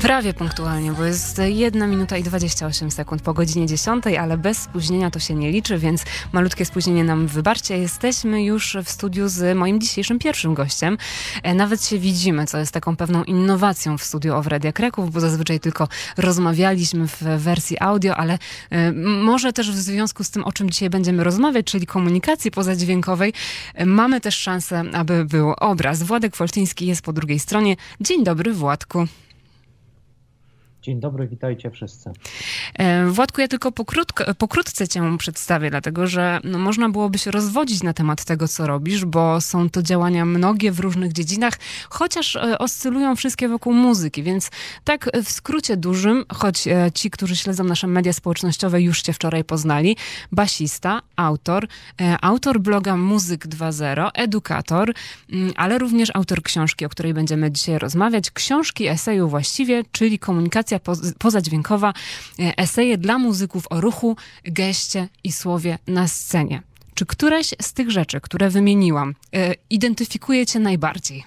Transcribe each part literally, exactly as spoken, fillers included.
Prawie punktualnie, bo jest jedna minuta i dwadzieścia osiem sekund po godzinie dziesiątej, ale bez spóźnienia to się nie liczy, więc malutkie spóźnienie nam wybaczcie. Jesteśmy już w studiu z moim dzisiejszym pierwszym gościem. Nawet się widzimy, co jest taką pewną innowacją w studiu of Radia Kraków, bo zazwyczaj tylko rozmawialiśmy w wersji audio, ale y, może też w związku z tym, o czym dzisiaj będziemy rozmawiać, czyli komunikacji pozadźwiękowej, y, mamy też szansę, aby był obraz. Władek Foltyński jest po drugiej stronie. Dzień dobry, Władku. Dzień dobry, witajcie wszyscy. Władku, ja tylko pokrótko, pokrótce cię przedstawię, dlatego że no, można byłoby się rozwodzić na temat tego, co robisz, bo są to działania mnogie w różnych dziedzinach, chociaż oscylują wszystkie wokół muzyki, więc tak w skrócie dużym, choć ci, którzy śledzą nasze media społecznościowe, już cię wczoraj poznali, basista, autor, autor bloga Muzyk dwa zero, edukator, ale również autor książki, o której będziemy dzisiaj rozmawiać, książki, eseju właściwie, czyli komunikacja pozadźwiękowa, eseje dla muzyków o ruchu, geście i słowie na scenie. Czy któreś z tych rzeczy, które wymieniłam, identyfikuje cię najbardziej?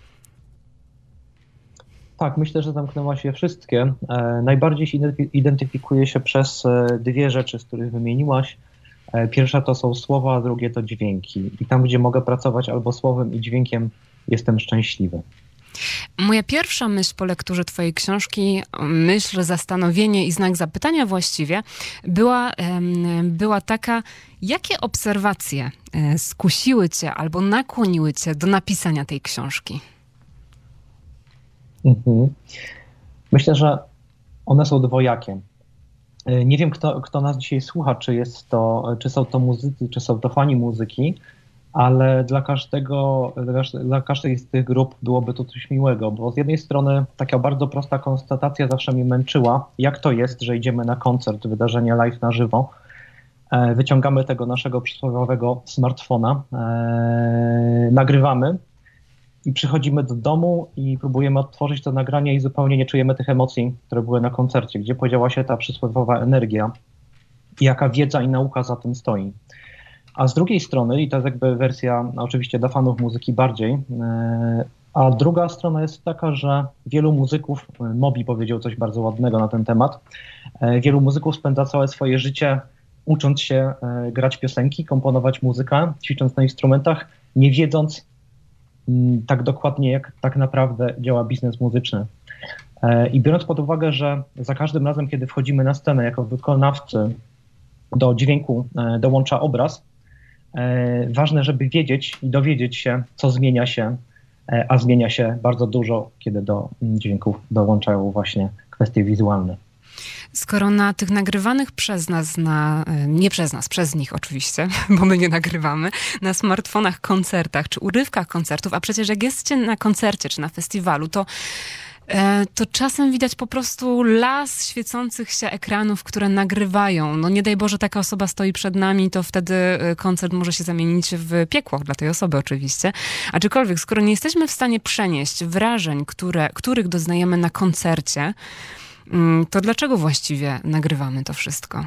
Tak, myślę, że zamknęła się wszystkie. Najbardziej się identyfikuje się przez dwie rzeczy, z których wymieniłaś. Pierwsza to są słowa, a drugie to dźwięki. I tam, gdzie mogę pracować albo słowem i dźwiękiem, jestem szczęśliwy. Moja pierwsza myśl po lekturze twojej książki, myśl, zastanowienie i znak zapytania właściwie, była, była taka, jakie obserwacje skusiły cię albo nakłoniły cię do napisania tej książki? Mhm. Myślę, że one są dwojakie. Nie wiem, kto, kto nas dzisiaj słucha, czy, jest to, czy są to muzycy, czy są to fani muzyki, ale dla każdego, dla każdej z tych grup byłoby to coś miłego, bo z jednej strony taka bardzo prosta konstatacja zawsze mnie męczyła, jak to jest, że idziemy na koncert, wydarzenie live na żywo, wyciągamy tego naszego przysłowiowego smartfona, nagrywamy i przychodzimy do domu i próbujemy odtworzyć to nagranie i zupełnie nie czujemy tych emocji, które były na koncercie, gdzie podziała się ta przysłowiowa energia i jaka wiedza i nauka za tym stoi. A z drugiej strony, i to jest jakby wersja oczywiście dla fanów muzyki bardziej, a druga strona jest taka, że wielu muzyków, Moby powiedział coś bardzo ładnego na ten temat, wielu muzyków spędza całe swoje życie ucząc się grać piosenki, komponować muzykę, ćwicząc na instrumentach, nie wiedząc tak dokładnie, jak tak naprawdę działa biznes muzyczny. I biorąc pod uwagę, że za każdym razem, kiedy wchodzimy na scenę jako wykonawcy, do dźwięku dołącza obraz, ważne, żeby wiedzieć i dowiedzieć się, co zmienia się, a zmienia się bardzo dużo, kiedy do dźwięków dołączają właśnie kwestie wizualne. Skoro na tych nagrywanych przez nas, na, nie przez nas, przez nich oczywiście, bo my nie nagrywamy, na smartfonach koncertach czy urywkach koncertów, a przecież jak jesteście na koncercie czy na festiwalu, to to czasem widać po prostu las świecących się ekranów, które nagrywają. No nie daj Boże, taka osoba stoi przed nami, to wtedy koncert może się zamienić w piekło dla tej osoby oczywiście. Aczkolwiek, skoro nie jesteśmy w stanie przenieść wrażeń, które, których doznajemy na koncercie, to dlaczego właściwie nagrywamy to wszystko?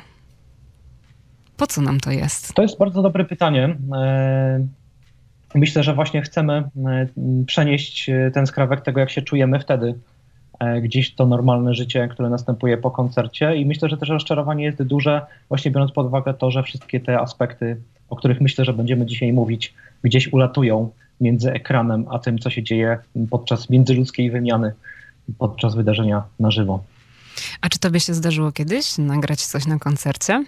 Po co nam to jest? To jest bardzo dobre pytanie. Myślę, że właśnie chcemy przenieść ten skrawek tego, jak się czujemy wtedy, gdzieś to normalne życie, które następuje po koncercie, i myślę, że też rozczarowanie jest duże, właśnie biorąc pod uwagę to, że wszystkie te aspekty, o których myślę, że będziemy dzisiaj mówić, gdzieś ulatują między ekranem a tym, co się dzieje podczas międzyludzkiej wymiany, podczas wydarzenia na żywo. A czy tobie się zdarzyło kiedyś nagrać coś na koncercie?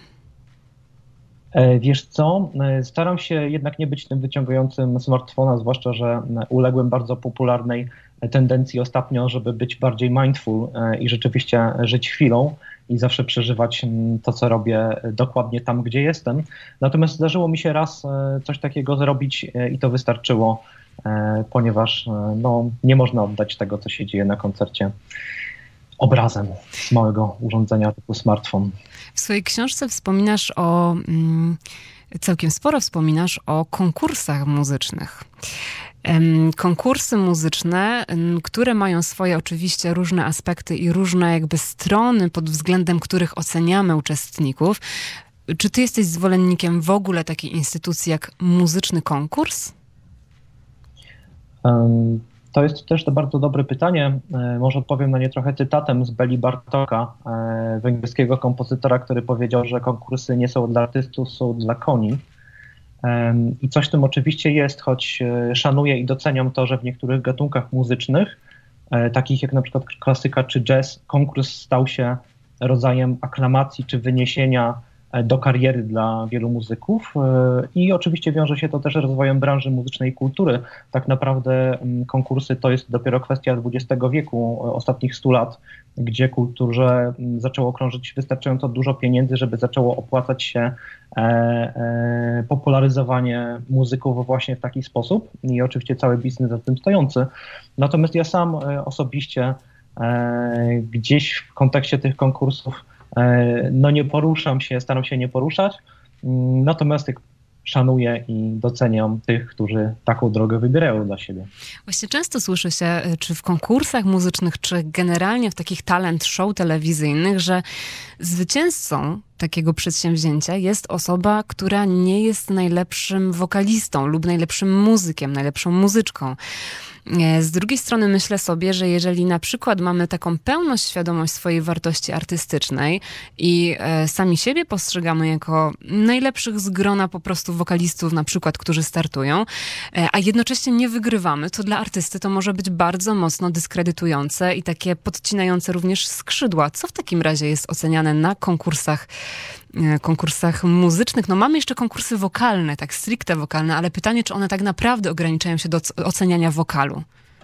Wiesz co, staram się jednak nie być tym wyciągającym smartfona, zwłaszcza, że uległem bardzo popularnej tendencji ostatnio, żeby być bardziej mindful i rzeczywiście żyć chwilą i zawsze przeżywać to, co robię, dokładnie tam, gdzie jestem. Natomiast zdarzyło mi się raz coś takiego zrobić i to wystarczyło, ponieważ no, nie można oddać tego, co się dzieje na koncercie, obrazem z małego urządzenia typu smartfon. W swojej książce wspominasz o, całkiem sporo wspominasz o konkursach muzycznych. Konkursy muzyczne, które mają swoje oczywiście różne aspekty i różne jakby strony, pod względem których oceniamy uczestników. Czy ty jesteś zwolennikiem w ogóle takiej instytucji jak muzyczny konkurs? Um, To jest też to bardzo dobre pytanie. Może odpowiem na nie trochę cytatem z Beli Bartoka, węgierskiego kompozytora, który powiedział, że konkursy nie są dla artystów, są dla koni. I coś w tym oczywiście jest, choć szanuję i doceniam to, że w niektórych gatunkach muzycznych, takich jak na przykład klasyka czy jazz, konkurs stał się rodzajem aklamacji czy wyniesienia do kariery dla wielu muzyków i oczywiście wiąże się to też z rozwojem branży muzycznej i kultury. Tak naprawdę konkursy to jest dopiero kwestia dwudziestego wieku, ostatnich stu lat, gdzie kulturze zaczęło krążyć wystarczająco dużo pieniędzy, żeby zaczęło opłacać się e, e, popularyzowanie muzyków właśnie w taki sposób i oczywiście cały biznes za tym stojący. Natomiast ja sam osobiście e, gdzieś w kontekście tych konkursów no nie poruszam się, staram się nie poruszać, natomiast szanuję i doceniam tych, którzy taką drogę wybierają dla siebie. Właśnie często słyszy się, czy w konkursach muzycznych, czy generalnie w takich talent show telewizyjnych, że zwycięzcą takiego przedsięwzięcia jest osoba, która nie jest najlepszym wokalistą lub najlepszym muzykiem, najlepszą muzyczką. Z drugiej strony myślę sobie, że jeżeli na przykład mamy taką pełną świadomość swojej wartości artystycznej i sami siebie postrzegamy jako najlepszych z grona po prostu wokalistów na przykład, którzy startują, a jednocześnie nie wygrywamy, to dla artysty to może być bardzo mocno dyskredytujące i takie podcinające również skrzydła. Co w takim razie jest oceniane na konkursach konkursach muzycznych? No mamy jeszcze konkursy wokalne, tak stricte wokalne, ale pytanie, czy one tak naprawdę ograniczają się do oceniania wokalu?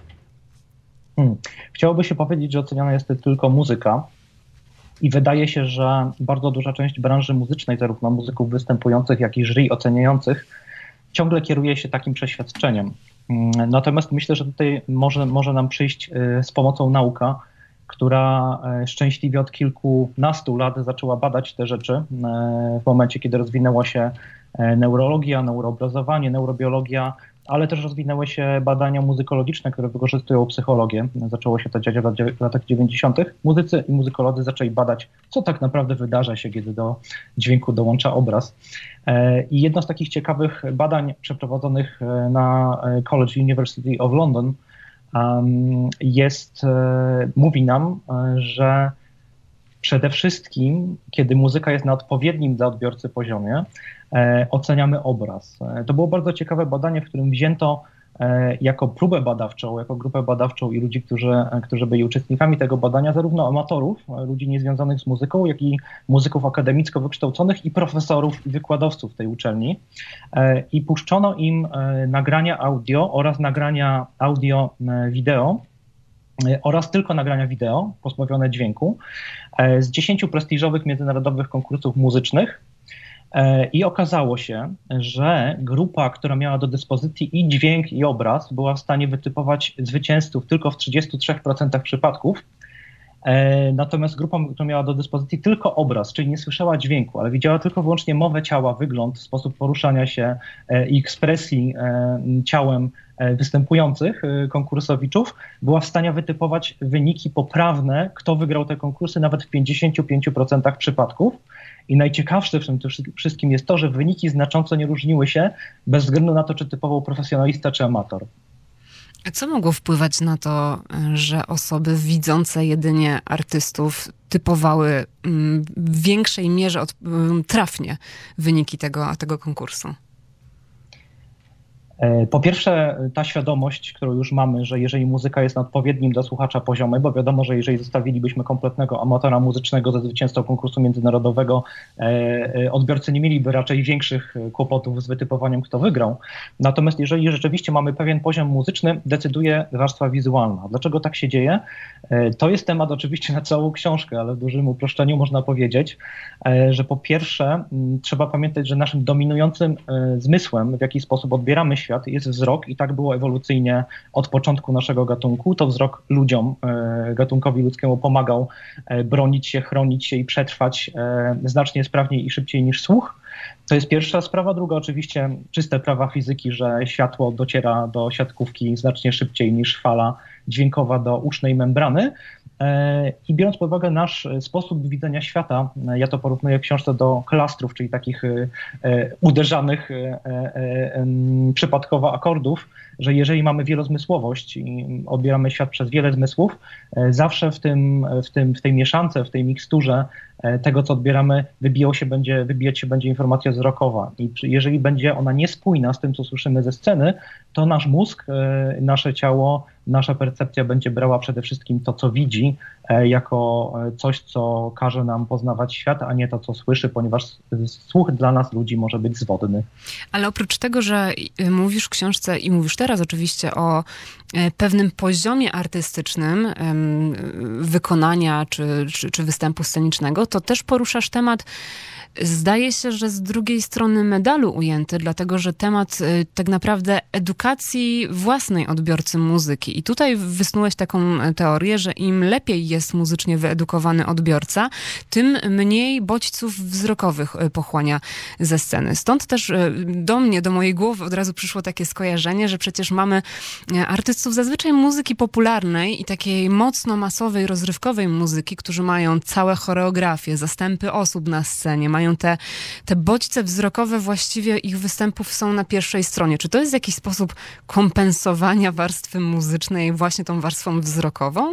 Hmm. Chciałoby się powiedzieć, że oceniana jest tylko muzyka i wydaje się, że bardzo duża część branży muzycznej, zarówno muzyków występujących, jak i jury oceniających, ciągle kieruje się takim przeświadczeniem. Natomiast myślę, że tutaj może, może nam przyjść z pomocą nauka, która szczęśliwie od kilkunastu lat zaczęła badać te rzeczy w momencie, kiedy rozwinęła się neurologia, neuroobrazowanie, neurobiologia, ale też rozwinęły się badania muzykologiczne, które wykorzystują psychologię. Zaczęło się to dziać w latach dziewięćdziesiątych. Muzycy i muzykolodzy zaczęli badać, co tak naprawdę wydarza się, kiedy do dźwięku dołącza obraz. I jedno z takich ciekawych badań przeprowadzonych na College University of London jest, mówi nam, że przede wszystkim, kiedy muzyka jest na odpowiednim dla odbiorcy poziomie, oceniamy obraz. To było bardzo ciekawe badanie, w którym wzięto jako próbę badawczą, jako grupę badawczą i ludzi, którzy, którzy byli uczestnikami tego badania, zarówno amatorów, ludzi niezwiązanych z muzyką, jak i muzyków akademicko wykształconych i profesorów i wykładowców tej uczelni. I puszczono im nagrania audio oraz nagrania audio-wideo oraz tylko nagrania wideo pozbawione dźwięku z dziesięciu prestiżowych międzynarodowych konkursów muzycznych. I okazało się, że grupa, która miała do dyspozycji i dźwięk, i obraz, była w stanie wytypować zwycięzców tylko w trzydziestu trzech procentach przypadków. Natomiast grupa, która miała do dyspozycji tylko obraz, czyli nie słyszała dźwięku, ale widziała tylko wyłącznie mowę ciała, wygląd, sposób poruszania się i ekspresji ciałem występujących konkursowiczów, była w stanie wytypować wyniki poprawne, kto wygrał te konkursy nawet w pięćdziesięciu pięciu procentach przypadków. I najciekawsze w tym wszystkim jest to, że wyniki znacząco nie różniły się bez względu na to, czy typował profesjonalista, czy amator. A co mogło wpływać na to, że osoby widzące jedynie artystów typowały w większej mierze od, trafnie wyniki tego, tego konkursu? Po pierwsze, ta świadomość, którą już mamy, że jeżeli muzyka jest na odpowiednim dla słuchacza poziomie, bo wiadomo, że jeżeli zostawilibyśmy kompletnego amatora muzycznego ze zwycięzcą konkursu międzynarodowego, odbiorcy nie mieliby raczej większych kłopotów z wytypowaniem, kto wygrał. Natomiast jeżeli rzeczywiście mamy pewien poziom muzyczny, decyduje warstwa wizualna. Dlaczego tak się dzieje? To jest temat oczywiście na całą książkę, ale w dużym uproszczeniu można powiedzieć, że po pierwsze trzeba pamiętać, że naszym dominującym zmysłem, w jaki sposób odbieramy świat, jest wzrok i tak było ewolucyjnie od początku naszego gatunku. To wzrok ludziom, gatunkowi ludzkiemu pomagał bronić się, chronić się i przetrwać znacznie sprawniej i szybciej niż słuch. To jest pierwsza sprawa. Druga oczywiście czyste prawa fizyki, że światło dociera do siatkówki znacznie szybciej niż fala dźwiękowa do usznej membrany. I biorąc pod uwagę nasz sposób widzenia świata, ja to porównuję w książce do klastrów, czyli takich uderzanych przypadkowo akordów, że jeżeli mamy wielozmysłowość i odbieramy świat przez wiele zmysłów, zawsze w, tym, w, tym, w tej mieszance, w tej miksturze tego, co odbieramy, wybijało się będzie, wybijać się będzie informacja wzrokowa. I jeżeli będzie ona niespójna z tym, co słyszymy ze sceny, to nasz mózg, nasze ciało, nasza percepcja będzie brała przede wszystkim to, co widzi, jako coś, co każe nam poznawać świat, a nie to, co słyszy, ponieważ słuch dla nas, ludzi, może być zwodny. Ale oprócz tego, że mówisz w książce i mówisz teraz oczywiście o pewnym poziomie artystycznym wykonania czy, czy, czy występu scenicznego, to też poruszasz temat, zdaje się, że z drugiej strony medalu ujęty, dlatego że temat tak naprawdę edukacji własnej odbiorcy muzyki. I tutaj wysnułeś taką teorię, że im lepiej jest muzycznie wyedukowany odbiorca, tym mniej bodźców wzrokowych pochłania ze sceny. Stąd też do mnie, do mojej głowy od razu przyszło takie skojarzenie, że przecież mamy artystów zazwyczaj muzyki popularnej i takiej mocno masowej, rozrywkowej muzyki, którzy mają całe choreografie, zastępy osób na scenie, mają Te, te bodźce wzrokowe właściwie ich występów są na pierwszej stronie. Czy to jest jakiś sposób kompensowania warstwy muzycznej właśnie tą warstwą wzrokową?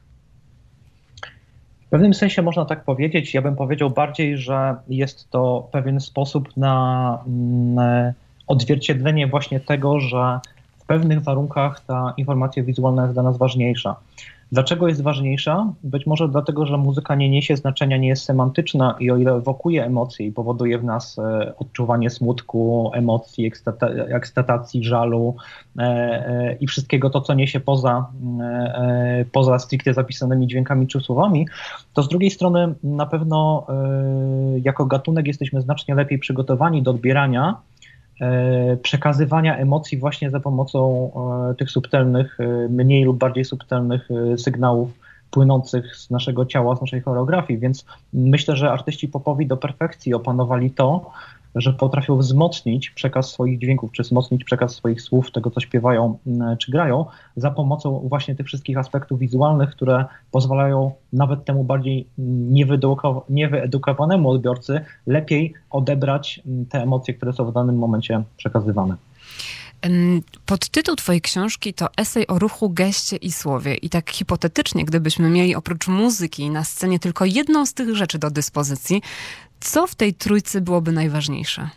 W pewnym sensie można tak powiedzieć. Ja bym powiedział bardziej, że jest to pewien sposób na mm, odzwierciedlenie właśnie tego, że w pewnych warunkach ta informacja wizualna jest dla nas ważniejsza. Dlaczego jest ważniejsza? Być może dlatego, że muzyka nie niesie znaczenia, nie jest semantyczna i o ile ewokuje emocje i powoduje w nas odczuwanie smutku, emocji, ekstata- ekstatacji, żalu e, e, i wszystkiego to, co niesie poza, e, poza stricte zapisanymi dźwiękami czy słowami, to z drugiej strony na pewno e, jako gatunek jesteśmy znacznie lepiej przygotowani do odbierania przekazywania emocji właśnie za pomocą tych subtelnych, mniej lub bardziej subtelnych sygnałów płynących z naszego ciała, z naszej choreografii. Więc myślę, że artyści popowi do perfekcji opanowali to, że potrafią wzmocnić przekaz swoich dźwięków, czy wzmocnić przekaz swoich słów, tego co śpiewają, czy grają, za pomocą właśnie tych wszystkich aspektów wizualnych, które pozwalają nawet temu bardziej niewyedukowanemu odbiorcy lepiej odebrać te emocje, które są w danym momencie przekazywane. Podtytuł twojej książki to esej o ruchu, geście i słowie. I tak hipotetycznie, gdybyśmy mieli oprócz muzyki na scenie tylko jedną z tych rzeczy do dyspozycji, co w tej trójcy byłoby najważniejsze?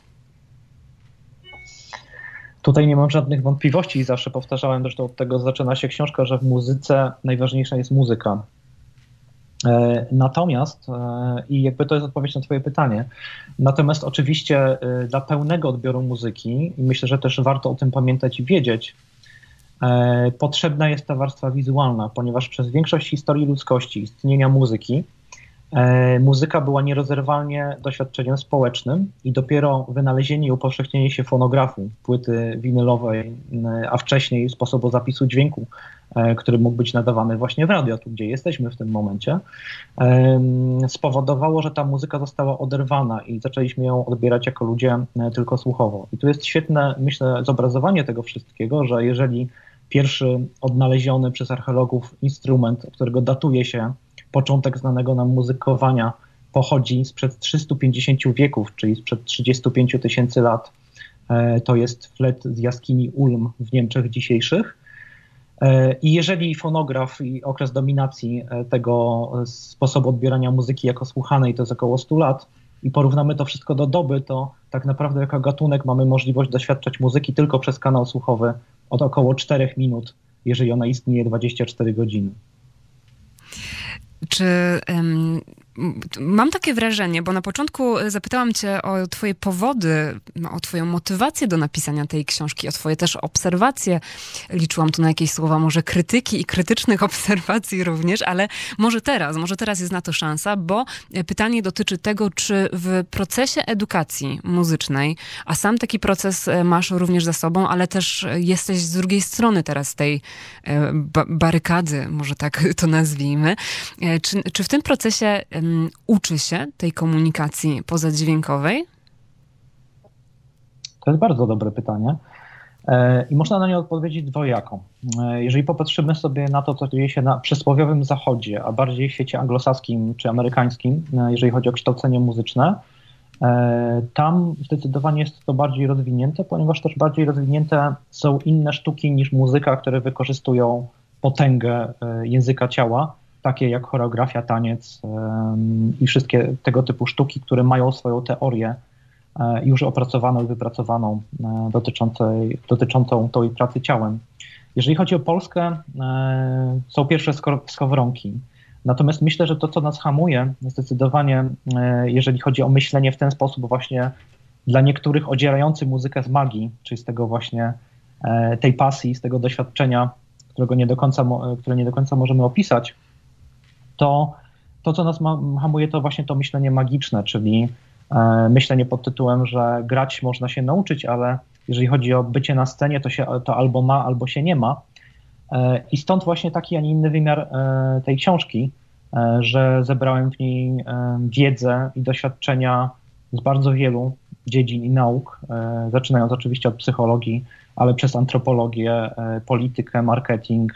Tutaj nie mam żadnych wątpliwości i zawsze powtarzałem, zresztą od tego zaczyna się książka, że w muzyce najważniejsza jest muzyka. Natomiast, i jakby to jest odpowiedź na twoje pytanie, natomiast oczywiście dla pełnego odbioru muzyki, i myślę, że też warto o tym pamiętać i wiedzieć, potrzebna jest ta warstwa wizualna, ponieważ przez większość historii ludzkości, istnienia muzyki, muzyka była nierozerwalnie doświadczeniem społecznym i dopiero wynalezienie i upowszechnienie się fonografu, płyty winylowej, a wcześniej sposobu zapisu dźwięku, który mógł być nadawany właśnie w radio, tu gdzie jesteśmy w tym momencie, spowodowało, że ta muzyka została oderwana i zaczęliśmy ją odbierać jako ludzie tylko słuchowo. I tu jest świetne, myślę, zobrazowanie tego wszystkiego, że jeżeli pierwszy odnaleziony przez archeologów instrument, którego datuje się początek znanego nam muzykowania, pochodzi sprzed trzystu pięćdziesięciu wieków, czyli sprzed trzydziestu pięciu tysięcy lat. To jest flet z jaskini Ulm w Niemczech dzisiejszych. I jeżeli fonograf i okres dominacji tego sposobu odbierania muzyki jako słuchanej to jest około stu lat i porównamy to wszystko do doby, to tak naprawdę jako gatunek mamy możliwość doświadczać muzyki tylko przez kanał słuchowy od około czterech minut, jeżeli ona istnieje dwadzieścia cztery godziny. Czy um, mam takie wrażenie, bo na początku zapytałam cię o twoje powody, o twoją motywację do napisania tej książki, o twoje też obserwacje. Liczyłam tu na jakieś słowa może krytyki i krytycznych obserwacji również, ale może teraz, może teraz jest na to szansa, bo pytanie dotyczy tego, czy w procesie edukacji muzycznej, a sam taki proces masz również za sobą, ale też jesteś z drugiej strony teraz tej ba- barykady, może tak to nazwijmy. Czy, czy w tym procesie um, uczy się tej komunikacji pozadźwiękowej? To jest bardzo dobre pytanie. I można na nie odpowiedzieć dwojako. Jeżeli popatrzymy sobie na to, co dzieje się na przysłowiowym Zachodzie, a bardziej w świecie anglosaskim czy amerykańskim, jeżeli chodzi o kształcenie muzyczne, tam zdecydowanie jest to bardziej rozwinięte, ponieważ też bardziej rozwinięte są inne sztuki niż muzyka, które wykorzystują potęgę języka ciała, takie jak choreografia, taniec i wszystkie tego typu sztuki, które mają swoją teorię już opracowaną i wypracowaną dotyczącej, dotyczącą tej pracy ciałem. Jeżeli chodzi o Polskę, są pierwsze skowronki. Natomiast myślę, że to, co nas hamuje zdecydowanie, jeżeli chodzi o myślenie w ten sposób właśnie dla niektórych odzierający muzykę z magii, czyli z tego właśnie tej pasji, z tego doświadczenia, którego nie do końca, które nie do końca możemy opisać, to to, co nas hamuje, to właśnie to myślenie magiczne, czyli myślenie pod tytułem, że grać można się nauczyć, ale jeżeli chodzi o bycie na scenie, to się to albo ma, albo się nie ma. I stąd właśnie taki, a nie inny wymiar tej książki, że zebrałem w niej wiedzę i doświadczenia z bardzo wielu dziedzin i nauk, zaczynając oczywiście od psychologii, ale przez antropologię, politykę, marketing,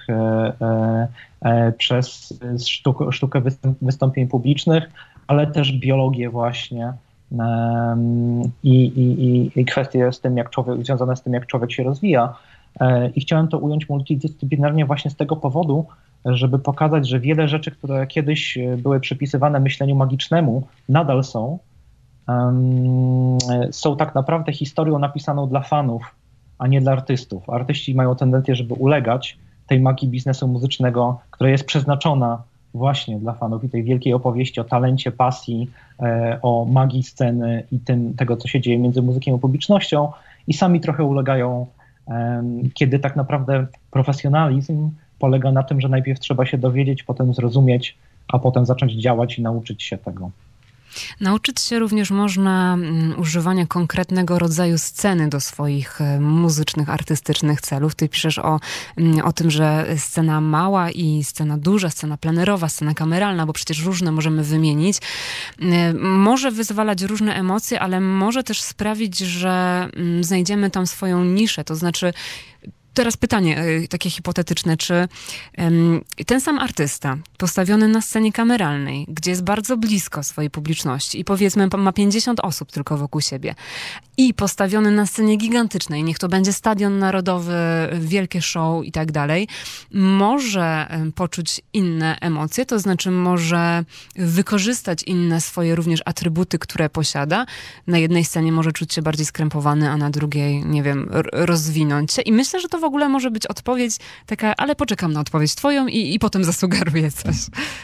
przez sztukę, sztukę wystąpień publicznych, ale też biologię właśnie i, i, i kwestie z tym, jak człowiek, związane z tym, jak człowiek się rozwija. I chciałem to ująć multidyscyplinarnie właśnie z tego powodu, żeby pokazać, że wiele rzeczy, które kiedyś były przypisywane myśleniu magicznemu, nadal są. Um, są tak naprawdę historią napisaną dla fanów, a nie dla artystów. Artyści mają tendencję, żeby ulegać tej magii biznesu muzycznego, która jest przeznaczona właśnie dla fanów i tej wielkiej opowieści o talencie, pasji, e, o magii sceny i tym, tego, co się dzieje między muzykiem a publicznością, i sami trochę ulegają, e, kiedy tak naprawdę profesjonalizm polega na tym, że najpierw trzeba się dowiedzieć, potem zrozumieć, a potem zacząć działać i nauczyć się tego. Nauczyć się również można używania konkretnego rodzaju sceny do swoich muzycznych, artystycznych celów. Ty piszesz o, o tym, że scena mała i scena duża, scena plenerowa, scena kameralna, bo przecież różne możemy wymienić, może wyzwalać różne emocje, ale może też sprawić, że znajdziemy tam swoją niszę. To znaczy, teraz pytanie takie hipotetyczne, czy um, ten sam artysta postawiony na scenie kameralnej, gdzie jest bardzo blisko swojej publiczności i powiedzmy ma pięćdziesiąt osób tylko wokół siebie, i postawiony na scenie gigantycznej, niech to będzie Stadion Narodowy, wielkie show i tak dalej, może poczuć inne emocje, to znaczy może wykorzystać inne swoje również atrybuty, które posiada. Na jednej scenie może czuć się bardziej skrępowany, a na drugiej, nie wiem, rozwinąć się. I myślę, że to w ogóle może być odpowiedź taka, ale poczekam na odpowiedź twoją i, i potem zasugeruję coś.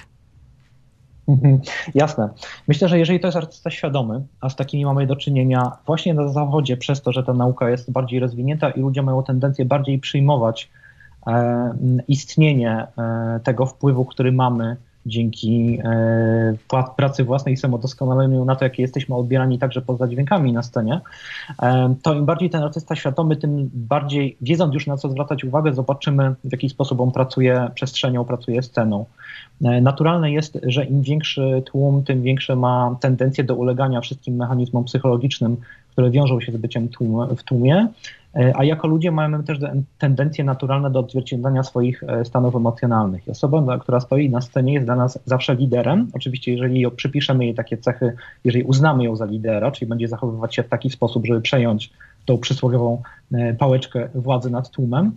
Mhm, jasne. Myślę, że jeżeli to jest artysta świadomy, a z takimi mamy do czynienia właśnie na Zachodzie, przez to, że ta nauka jest bardziej rozwinięta i ludzie mają tendencję bardziej przyjmować e, istnienie e, tego wpływu, który mamy dzięki e, pracy własnej i samodoskonaleniu na to, jakie jesteśmy odbierani także poza dźwiękami na scenie, e, to im bardziej ten artysta świadomy, tym bardziej, wiedząc już na co zwracać uwagę, zobaczymy, w jaki sposób on pracuje przestrzenią, pracuje sceną. E, naturalne jest, że im większy tłum, tym większe ma tendencję do ulegania wszystkim mechanizmom psychologicznym, które wiążą się z byciem tłum, w tłumie, a jako ludzie mamy też tendencje naturalne do odzwierciedlania swoich stanów emocjonalnych. I osoba, która stoi na scenie, jest dla nas zawsze liderem. Oczywiście, jeżeli przypiszemy jej takie cechy, jeżeli uznamy ją za lidera, czyli będzie zachowywać się w taki sposób, żeby przejąć tą przysłowiową pałeczkę władzy nad tłumem.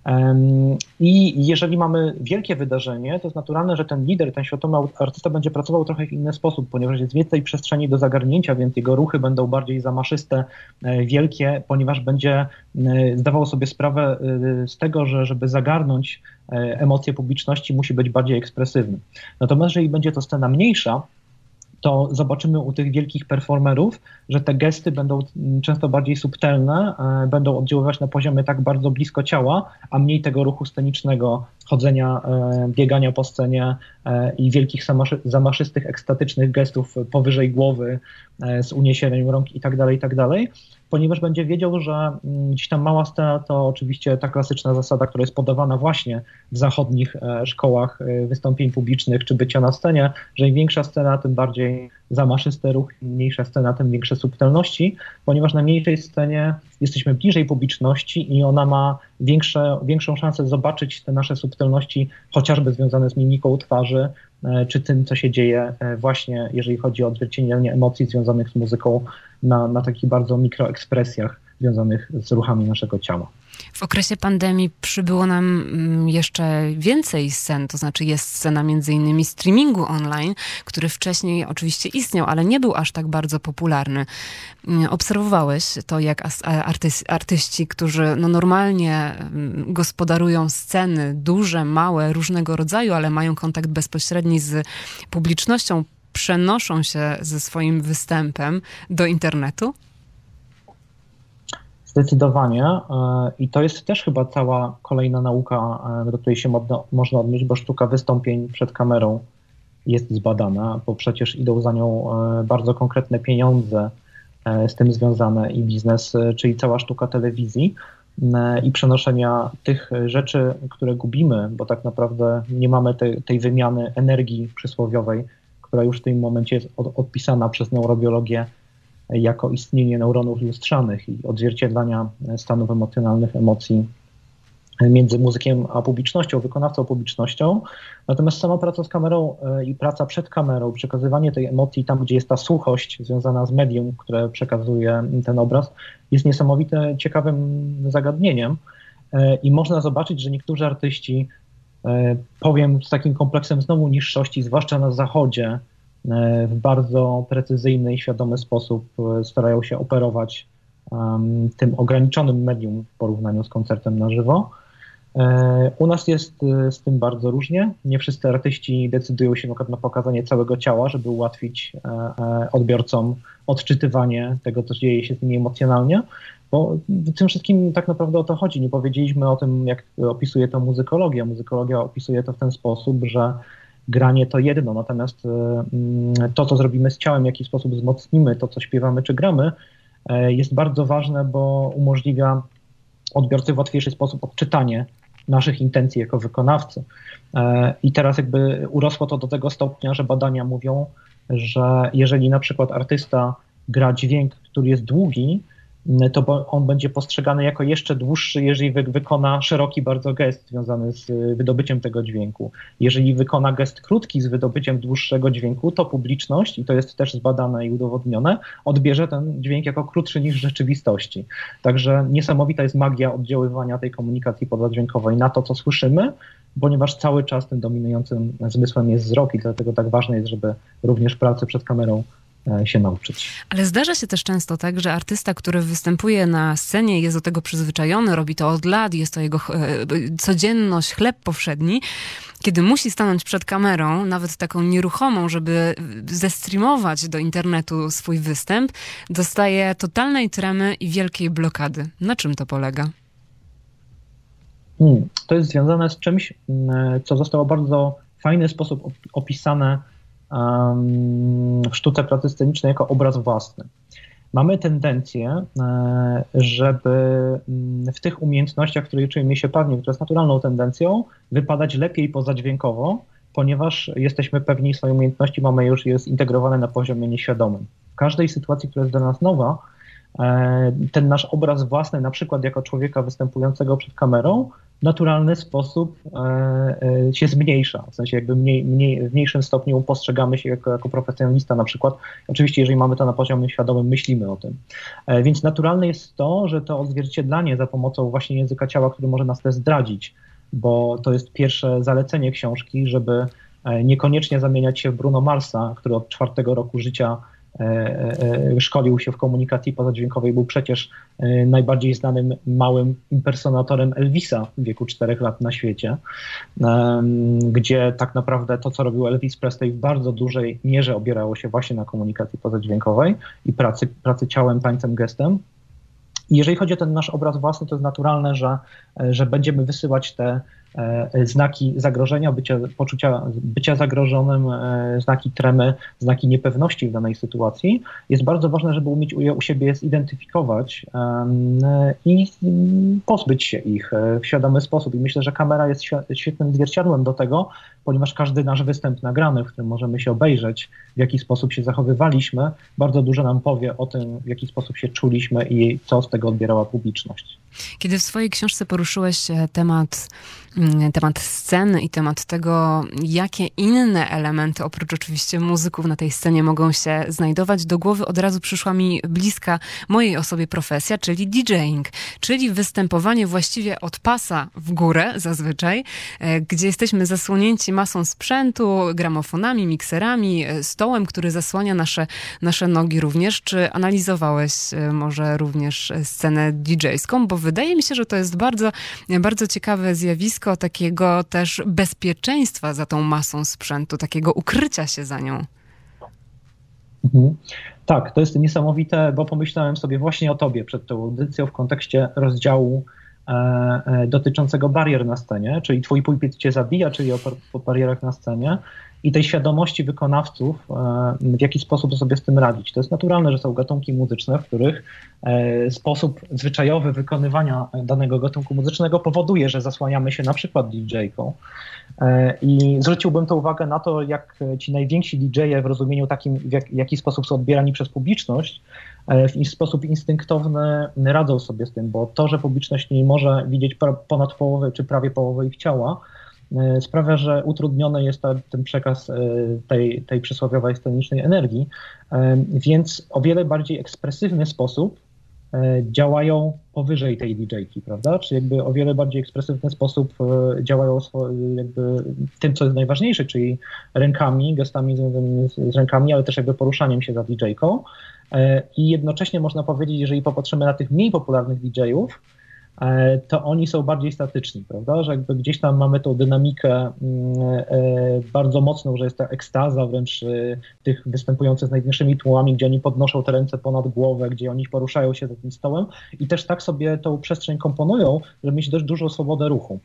I jeżeli mamy wielkie wydarzenie, to jest naturalne, że ten lider, ten świadomy artysta będzie pracował trochę w inny sposób, ponieważ jest więcej przestrzeni do zagarnięcia, więc jego ruchy będą bardziej zamaszyste, wielkie, ponieważ będzie zdawał sobie sprawę z tego, że żeby zagarnąć emocje publiczności, musi być bardziej ekspresywny. Natomiast jeżeli będzie to scena mniejsza, to zobaczymy u tych wielkich performerów, że te gesty będą często bardziej subtelne, będą oddziaływać na poziomie tak bardzo blisko ciała, a mniej tego ruchu scenicznego, chodzenia, biegania po scenie, i wielkich zamaszystych, ekstatycznych gestów powyżej głowy, z uniesieniem rąk i tak dalej, i tak dalej, ponieważ będzie wiedział, że gdzieś tam mała scena to oczywiście ta klasyczna zasada, która jest podawana właśnie w zachodnich szkołach wystąpień publicznych czy bycia na scenie, że im większa scena, tym bardziej zamaszysty ruch, im mniejsza scena, tym większe subtelności, ponieważ na mniejszej scenie jesteśmy bliżej publiczności i ona ma większe, większą szansę zobaczyć te nasze subtelności, chociażby związane z mimiką twarzy, czy tym, co się dzieje właśnie, jeżeli chodzi o odzwierciedlenie emocji związanych z muzyką na, na takich bardzo mikroekspresjach związanych z ruchami naszego ciała. W okresie pandemii przybyło nam jeszcze więcej scen, to znaczy jest scena między innymi streamingu online, który wcześniej oczywiście istniał, ale nie był aż tak bardzo popularny. Obserwowałeś to, jak artyści, artyści którzy no normalnie gospodarują sceny, duże, małe, różnego rodzaju, ale mają kontakt bezpośredni z publicznością, przenoszą się ze swoim występem do internetu? Zdecydowanie i to jest też chyba cała kolejna nauka, do której się można odnieść, bo sztuka wystąpień przed kamerą jest zbadana, bo przecież idą za nią bardzo konkretne pieniądze z tym związane i biznes, czyli cała sztuka telewizji i przenoszenia tych rzeczy, które gubimy, bo tak naprawdę nie mamy tej, tej wymiany energii przysłowiowej, która już w tym momencie jest od, odpisana przez neurobiologię jako istnienie neuronów lustrzanych i odzwierciedlania stanów emocjonalnych, emocji między muzykiem a publicznością, wykonawcą, publicznością. Natomiast sama praca z kamerą i praca przed kamerą, przekazywanie tej emocji tam, gdzie jest ta suchość związana z medium, które przekazuje ten obraz, jest niesamowite ciekawym zagadnieniem i można zobaczyć, że niektórzy artyści, powiem z takim kompleksem znowu niższości, zwłaszcza na zachodzie, w bardzo precyzyjny i świadomy sposób starają się operować um, tym ograniczonym medium w porównaniu z koncertem na żywo. E, u nas jest z tym bardzo różnie. Nie wszyscy artyści decydują się na przykład na pokazanie całego ciała, żeby ułatwić e, e, odbiorcom odczytywanie tego, co dzieje się z nimi emocjonalnie, bo w tym wszystkim tak naprawdę o to chodzi. Nie powiedzieliśmy o tym, jak opisuje to muzykologia. Muzykologia opisuje to w ten sposób, że granie to jedno, natomiast to, co zrobimy z ciałem, w jaki sposób wzmocnimy to, co śpiewamy czy gramy, jest bardzo ważne, bo umożliwia odbiorcy w łatwiejszy sposób odczytanie naszych intencji jako wykonawcy. I teraz jakby urosło to do tego stopnia, że badania mówią, że jeżeli na przykład artysta gra dźwięk, który jest długi, to on będzie postrzegany jako jeszcze dłuższy, jeżeli wy, wykona szeroki bardzo gest związany z wydobyciem tego dźwięku. Jeżeli wykona gest krótki z wydobyciem dłuższego dźwięku, to publiczność, i to jest też zbadane i udowodnione, odbierze ten dźwięk jako krótszy niż w rzeczywistości. Także niesamowita jest magia oddziaływania tej komunikacji pozadźwiękowej na to, co słyszymy, ponieważ cały czas tym dominującym zmysłem jest wzrok i dlatego tak ważne jest, żeby również pracy przed kamerą się nauczyć. Ale zdarza się też często tak, że artysta, który występuje na scenie, jest do tego przyzwyczajony, robi to od lat, jest to jego codzienność, chleb powszedni, kiedy musi stanąć przed kamerą, nawet taką nieruchomą, żeby zestreamować do internetu swój występ, dostaje totalnej tremy i wielkiej blokady. Na czym to polega? Hmm, to jest związane z czymś, co zostało w bardzo fajny sposób opisane w sztuce pracy scenicznej jako obraz własny. Mamy tendencję, żeby w tych umiejętnościach, w których czujemy się pewni, które jest naturalną tendencją, wypadać lepiej pozadźwiękowo, ponieważ jesteśmy pewni swojej umiejętności, mamy już je zintegrowane na poziomie nieświadomym. W każdej sytuacji, która jest dla nas nowa, ten nasz obraz własny, na przykład jako człowieka występującego przed kamerą, w naturalny sposób się zmniejsza. W sensie jakby mniej, mniej, w mniejszym stopniu postrzegamy się jako, jako profesjonalista na przykład. Oczywiście jeżeli mamy to na poziomie świadomym, myślimy o tym. Więc naturalne jest to, że to odzwierciedlanie za pomocą właśnie języka ciała, który może nas też zdradzić, bo to jest pierwsze zalecenie książki, żeby niekoniecznie zamieniać się w Bruno Marsa, który od czwartego roku życia szkolił się w komunikacji pozadźwiękowej, był przecież najbardziej znanym małym impersonatorem Elvisa w wieku czterech lat na świecie, gdzie tak naprawdę to, co robił Elvis Presley, w bardzo dużej mierze obierało się właśnie na komunikacji pozadźwiękowej i pracy, pracy ciałem, tańcem, gestem. I jeżeli chodzi o ten nasz obraz własny, to jest naturalne, że, że będziemy wysyłać te znaki zagrożenia, bycia, poczucia bycia zagrożonym, znaki tremy, znaki niepewności w danej sytuacji, jest bardzo ważne, żeby umieć je u siebie zidentyfikować i pozbyć się ich w świadomy sposób. I myślę, że kamera jest świetnym zwierciadłem do tego, ponieważ każdy nasz występ nagrany, w którym możemy się obejrzeć, w jaki sposób się zachowywaliśmy, bardzo dużo nam powie o tym, w jaki sposób się czuliśmy i co z tego odbierała publiczność. Kiedy w swojej książce poruszyłeś temat, temat sceny i temat tego, jakie inne elementy, oprócz oczywiście muzyków na tej scenie mogą się znajdować, do głowy od razu przyszła mi bliska mojej osobie profesja, czyli DJing, czyli występowanie właściwie od pasa w górę zazwyczaj, gdzie jesteśmy zasłonięci masą sprzętu, gramofonami, mikserami, stołem, który zasłania nasze, nasze nogi również. Czy analizowałeś może również scenę didżejską? Bo wydaje mi się, że to jest bardzo, bardzo ciekawe zjawisko takiego też bezpieczeństwa za tą masą sprzętu, takiego ukrycia się za nią. Mhm. Tak, to jest niesamowite, bo pomyślałem sobie właśnie o tobie przed tą audycją w kontekście rozdziału e, e, dotyczącego barier na scenie, czyli twój pulpit cię zabija, czyli o, o barierach na scenie i tej świadomości wykonawców, e, w jaki sposób sobie z tym radzić. To jest naturalne, że są gatunki muzyczne, w których e, sposób zwyczajowy wykonywania danego gatunku muzycznego powoduje, że zasłaniamy się na przykład didżejką. E, I zwróciłbym to uwagę na to, jak ci najwięksi didżeje w rozumieniu takim, w jak, jaki sposób są odbierani przez publiczność, e, w sposób instynktowny radzą sobie z tym, bo to, że publiczność nie może widzieć ponad połowę czy prawie połowę ich ciała, sprawia, że utrudniony jest ta, ten przekaz tej, tej przysłowiowej scenicznej energii, więc o wiele bardziej ekspresywny sposób działają powyżej tej didżejki, prawda? Czy jakby o wiele bardziej ekspresywny sposób działają jakby tym, co jest najważniejsze, czyli rękami, gestami związanymi z rękami, ale też jakby poruszaniem się za didżejką. I jednocześnie można powiedzieć, jeżeli popatrzymy na tych mniej popularnych didżejów, to oni są bardziej statyczni, prawda? Że jakby gdzieś tam mamy tą dynamikę bardzo mocną, że jest ta ekstaza wręcz tych występujących z największymi tłumami, gdzie oni podnoszą te ręce ponad głowę, gdzie oni poruszają się za tym stołem i też tak sobie tą przestrzeń komponują, żeby mieć dość dużą swobodę ruchu.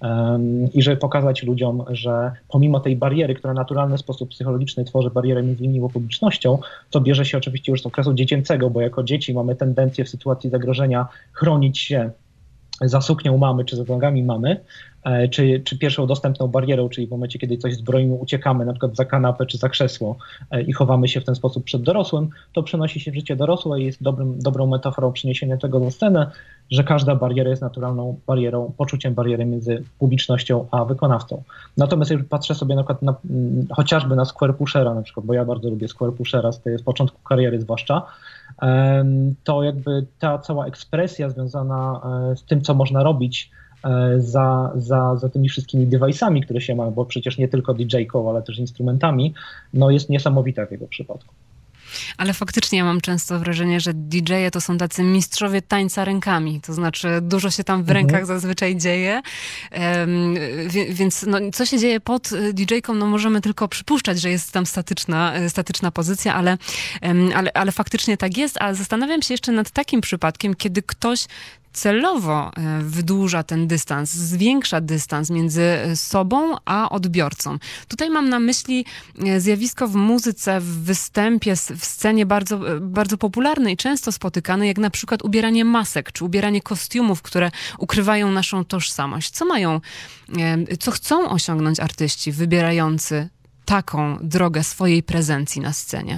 I żeby pokazać ludziom, że pomimo tej bariery, która w naturalny sposób psychologiczny tworzy barierę między nimi a publicznością, to bierze się oczywiście już z okresu dziecięcego, bo jako dzieci mamy tendencję w sytuacji zagrożenia chronić się za suknią mamy, czy za nogami mamy, czy, czy pierwszą dostępną barierą, czyli w momencie, kiedy coś zbroimy, uciekamy na przykład za kanapę czy za krzesło i chowamy się w ten sposób przed dorosłym, to przenosi się w życie dorosłe i jest dobrym, dobrą metaforą przeniesienia tego na scenę, że każda bariera jest naturalną barierą, poczuciem bariery między publicznością a wykonawcą. Natomiast jak patrzę sobie na przykład na, chociażby na Square Pushera, na przykład, bo ja bardzo lubię Square Pushera z, tej, z początku kariery zwłaszcza, to jakby ta cała ekspresja związana z tym, co można robić za, za, za tymi wszystkimi device'ami, które się ma, bo przecież nie tylko didżejką, ale też instrumentami, no jest niesamowita w jego przypadku. Ale faktycznie ja mam często wrażenie, że didżeje to są tacy mistrzowie tańca rękami. To znaczy dużo się tam w mhm. rękach zazwyczaj dzieje. Um, więc no, co się dzieje pod didżejką, no możemy tylko przypuszczać, że jest tam statyczna, statyczna pozycja, ale, um, ale, ale faktycznie tak jest. A zastanawiam się jeszcze nad takim przypadkiem, kiedy ktoś celowo wydłuża ten dystans, zwiększa dystans między sobą a odbiorcą. Tutaj mam na myśli zjawisko w muzyce, w występie, w scenie bardzo, bardzo popularne i często spotykane, jak na przykład ubieranie masek, czy ubieranie kostiumów, które ukrywają naszą tożsamość. Co mają, co chcą osiągnąć artyści wybierający taką drogę swojej prezencji na scenie?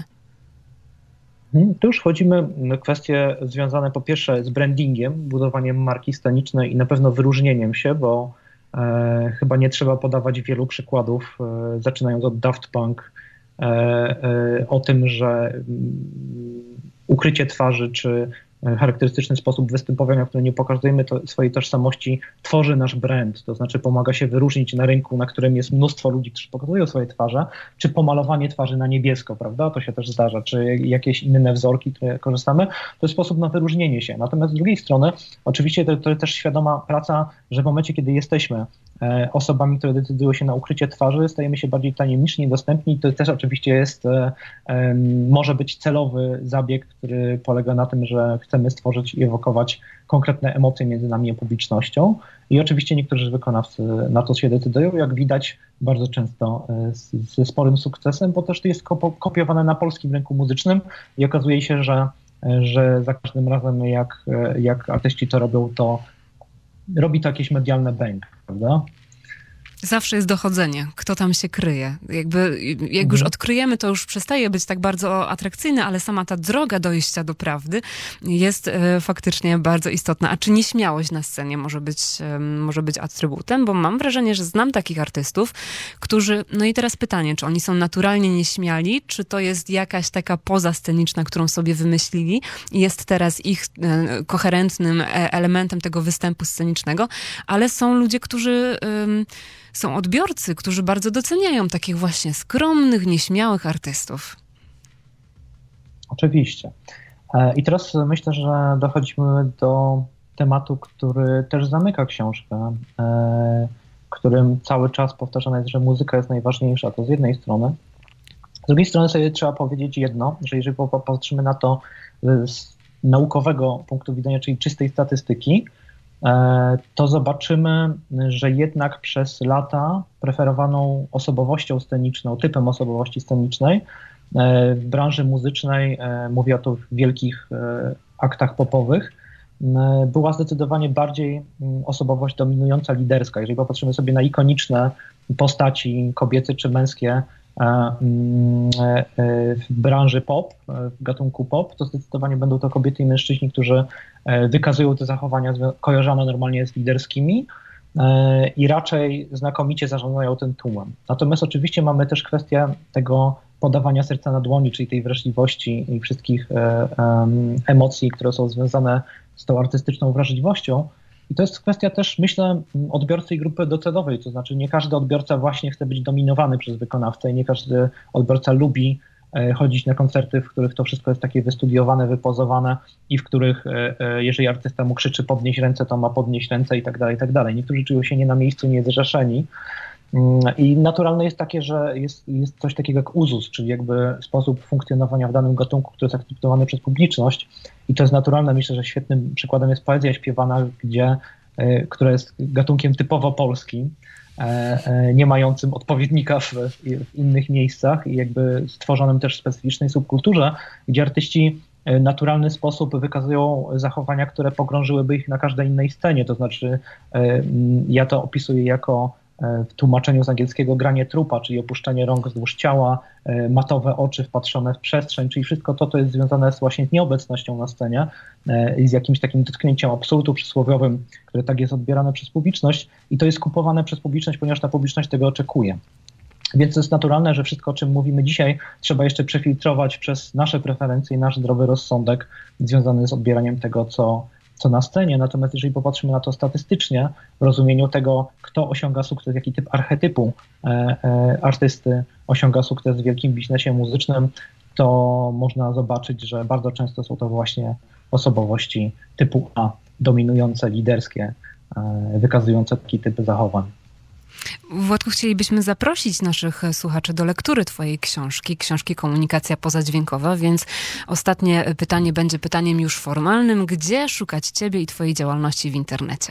Tu już wchodzimy w kwestie związane po pierwsze z brandingiem, budowaniem marki scenicznej i na pewno wyróżnieniem się, bo e, chyba nie trzeba podawać wielu przykładów, e, zaczynając od Daft Punk, e, e, o tym, że m, ukrycie twarzy czy charakterystyczny sposób występowania, w którym nie pokazujemy to, swojej tożsamości, tworzy nasz brand, to znaczy pomaga się wyróżnić na rynku, na którym jest mnóstwo ludzi, którzy pokazują swoje twarze, czy pomalowanie twarzy na niebiesko, prawda, to się też zdarza, czy jakieś inne wzorki, które korzystamy, to jest sposób na wyróżnienie się. Natomiast z drugiej strony, oczywiście to, to też świadoma praca, że w momencie, kiedy jesteśmy e, osobami, które decydują się na ukrycie twarzy, stajemy się bardziej tajemniczni, niedostępni, to też oczywiście jest, e, e, może być celowy zabieg, który polega na tym, że chcemy chcemy stworzyć i ewokować konkretne emocje między nami a publicznością. I oczywiście niektórzy wykonawcy na to się decydują, jak widać bardzo często ze sporym sukcesem, bo też to jest kopiowane na polskim rynku muzycznym i okazuje się, że, że za każdym razem jak, jak artyści to robią, to robi to jakieś medialne bęk, prawda? Zawsze jest dochodzenie, kto tam się kryje. Jakby, jak mhm. już odkryjemy, to już przestaje być tak bardzo atrakcyjne, ale sama ta droga dojścia do prawdy jest e, faktycznie bardzo istotna. A czy nieśmiałość na scenie może być, e, może być atrybutem? Bo mam wrażenie, że znam takich artystów, którzy... No i teraz pytanie, czy oni są naturalnie nieśmiali, czy to jest jakaś taka poza sceniczna, którą sobie wymyślili i jest teraz ich e, koherentnym elementem tego występu scenicznego, ale są ludzie, którzy... E, Są odbiorcy, którzy bardzo doceniają takich właśnie skromnych, nieśmiałych artystów. Oczywiście. I teraz myślę, że dochodzimy do tematu, który też zamyka książkę, którym cały czas powtarzane jest, że muzyka jest najważniejsza. To z jednej strony. Z drugiej strony sobie trzeba powiedzieć jedno, że jeżeli popatrzymy na to z naukowego punktu widzenia, czyli czystej statystyki, to zobaczymy, że jednak przez lata preferowaną osobowością sceniczną, typem osobowości scenicznej w branży muzycznej, mówię o tu wielkich aktach popowych, była zdecydowanie bardziej osobowość dominująca, liderska. Jeżeli popatrzymy sobie na ikoniczne postaci kobiece czy męskie w branży pop, w gatunku pop, to zdecydowanie będą to kobiety i mężczyźni, którzy wykazują te zachowania kojarzone normalnie z liderskimi i raczej znakomicie zarządzają tym tłumem. Natomiast oczywiście mamy też kwestię tego podawania serca na dłoni, czyli tej wrażliwości i wszystkich emocji, które są związane z tą artystyczną wrażliwością. I to jest kwestia też, myślę, odbiorcy i grupy docelowej, to znaczy nie każdy odbiorca właśnie chce być dominowany przez wykonawcę i nie każdy odbiorca lubi chodzić na koncerty, w których to wszystko jest takie wystudiowane, wypozowane i w których jeżeli artysta mu krzyczy podnieś ręce, to ma podnieść ręce i tak dalej, i tak dalej. Niektórzy czują się nie na miejscu, nie zrzeszeni. I naturalne jest takie, że jest, jest coś takiego jak uzus, czyli jakby sposób funkcjonowania w danym gatunku, który jest akceptowany przez publiczność. I to jest naturalne. Myślę, że świetnym przykładem jest poezja śpiewana, gdzie, która jest gatunkiem typowo polskim, nie mającym odpowiednika w, w innych miejscach i jakby stworzonym też w specyficznej subkulturze, gdzie artyści w naturalny sposób wykazują zachowania, które pogrążyłyby ich na każdej innej scenie. To znaczy ja to opisuję jako w tłumaczeniu z angielskiego granie trupa, czyli opuszczenie rąk wzdłuż ciała, matowe oczy wpatrzone w przestrzeń, czyli wszystko to, to jest związane z właśnie nieobecnością na scenie i z jakimś takim dotknięciem absurdu przysłowiowym, które tak jest odbierane przez publiczność i to jest kupowane przez publiczność, ponieważ ta publiczność tego oczekuje. Więc to jest naturalne, że wszystko, o czym mówimy dzisiaj, trzeba jeszcze przefiltrować przez nasze preferencje i nasz zdrowy rozsądek związany z odbieraniem tego, co co na scenie, natomiast jeżeli popatrzymy na to statystycznie, w rozumieniu tego, kto osiąga sukces, jaki typ archetypu e, e, artysty osiąga sukces w wielkim biznesie muzycznym, to można zobaczyć, że bardzo często są to właśnie osobowości typu A, dominujące, liderskie, e, wykazujące taki typ zachowań. Władku, chcielibyśmy zaprosić naszych słuchaczy do lektury twojej książki, książki Komunikacja pozadźwiękowa, więc ostatnie pytanie będzie pytaniem już formalnym. Gdzie szukać ciebie i twojej działalności w internecie?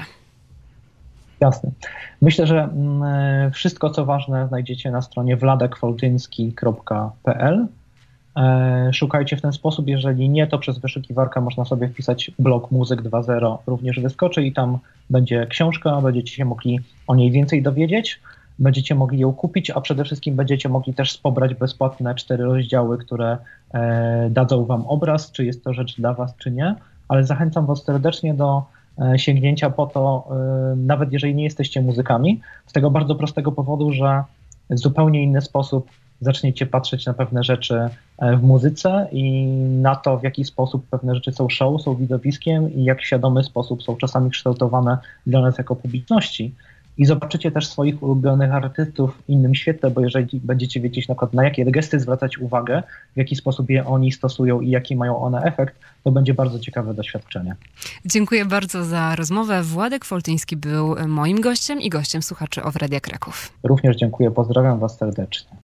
Jasne. Myślę, że wszystko, co ważne, znajdziecie na stronie wladek foltyński kropka p l. Szukajcie w ten sposób, jeżeli nie, to przez wyszukiwarkę można sobie wpisać blog Muzyk dwa zero, również wyskoczy i tam będzie książka, będziecie się mogli o niej więcej dowiedzieć, będziecie mogli ją kupić, a przede wszystkim będziecie mogli też pobrać bezpłatne cztery rozdziały, które e, dadzą wam obraz, czy jest to rzecz dla was, czy nie, ale zachęcam was serdecznie do e, sięgnięcia po to, e, nawet jeżeli nie jesteście muzykami, z tego bardzo prostego powodu, że w zupełnie inny sposób zaczniecie patrzeć na pewne rzeczy w muzyce i na to, w jaki sposób pewne rzeczy są show, są widowiskiem i jak w świadomy sposób są czasami kształtowane dla nas jako publiczności. I zobaczycie też swoich ulubionych artystów w innym świetle, bo jeżeli będziecie wiedzieć na przykład, na jakie gesty zwracać uwagę, w jaki sposób je oni stosują i jaki mają one efekt, to będzie bardzo ciekawe doświadczenie. Dziękuję bardzo za rozmowę. Władek Foltyński był moim gościem i gościem słuchaczy O W Radia Kraków. Również dziękuję, pozdrawiam was serdecznie.